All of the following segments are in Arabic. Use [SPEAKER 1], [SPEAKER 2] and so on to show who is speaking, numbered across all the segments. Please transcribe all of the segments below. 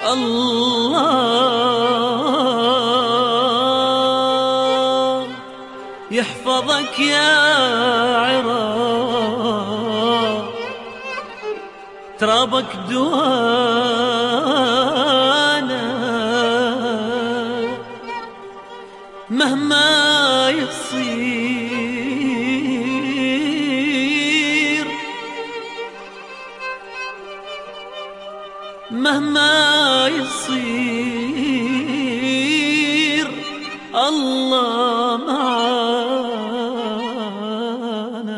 [SPEAKER 1] الله يحفظك يا عراق، ترابك دوانا مهما يصير، مهما يصير الله معانا.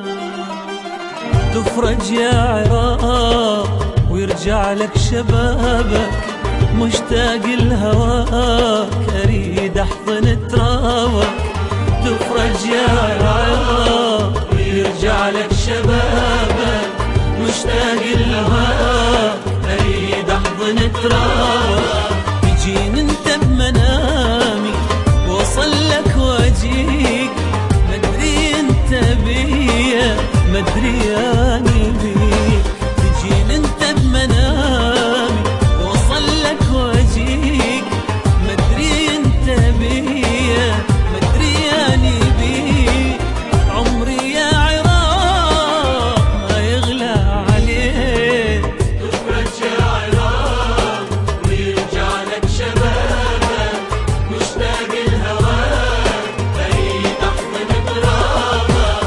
[SPEAKER 1] تفرج يا عراق ويرجع لك شبابك، مشتاق لهواك اريد احضن ترابك. تفرج يا عراق ويرجع لك شبابك، مشتاق لهواك اريد احضن ترابك. تجيني انت بمنامي وصل لك واجيك، مدري انت بيا مدري اني بيك. تجيني انت بمنامي وصل لك واجيك، مدري انت بيا مدري اني بيك. عمري يا عراق ما يغلى عليك.
[SPEAKER 2] تفرج يا عراق ويرجع لك شبابك، مشتاق لهواك اريد احضن ترابك.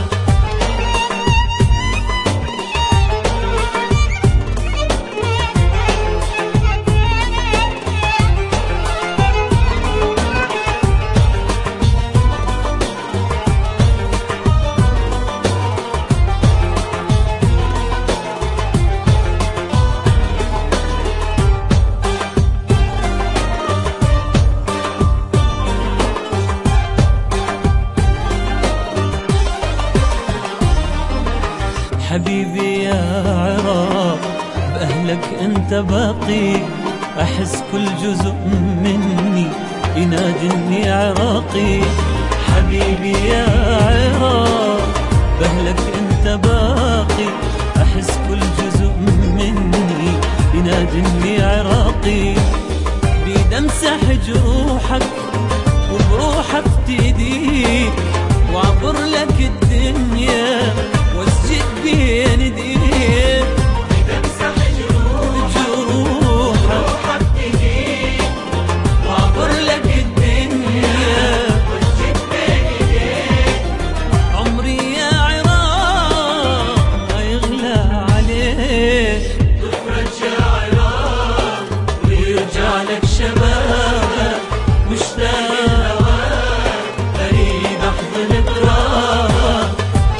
[SPEAKER 1] حبيبي يا عراق بأهلك انت باقي، احس كل جزء مني ينادي اني عراقي. حبيبي يا عراق بأهلك انت باقي، احس كل جزء مني ينادي اني عراقي. بيد امسح جروحك وبروح افتديك، وعبر لك الدنيا واسجد بين ايديك.
[SPEAKER 2] تمسح جروحك افتديك،
[SPEAKER 1] وعبر لك الدنيا
[SPEAKER 2] واسجد بين ايديك.
[SPEAKER 1] عمري يا عراق ما يغلى عليك.
[SPEAKER 2] تفرج يا عراق
[SPEAKER 1] ويرجع لك شبابك، مشتاق
[SPEAKER 2] لهواك
[SPEAKER 1] اريد احضن ترابك.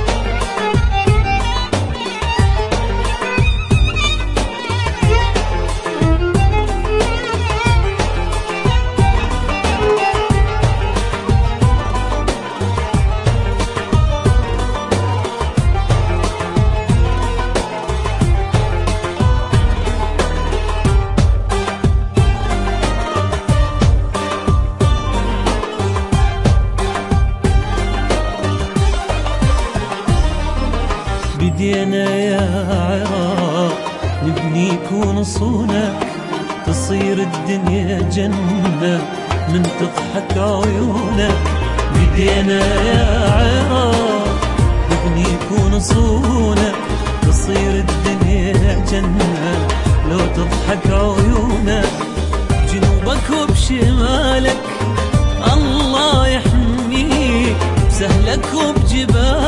[SPEAKER 1] بدينا يا عراق نبنيك ونصونك، تصير الدنيا جنة من تضحك عيونك. بدينا يا عراق نبنيك ونصونك، تصير الدنيا جنة لو تضحك عيونك. جنوبك وبشمالك الله يحميك، بسهلك وبجبالك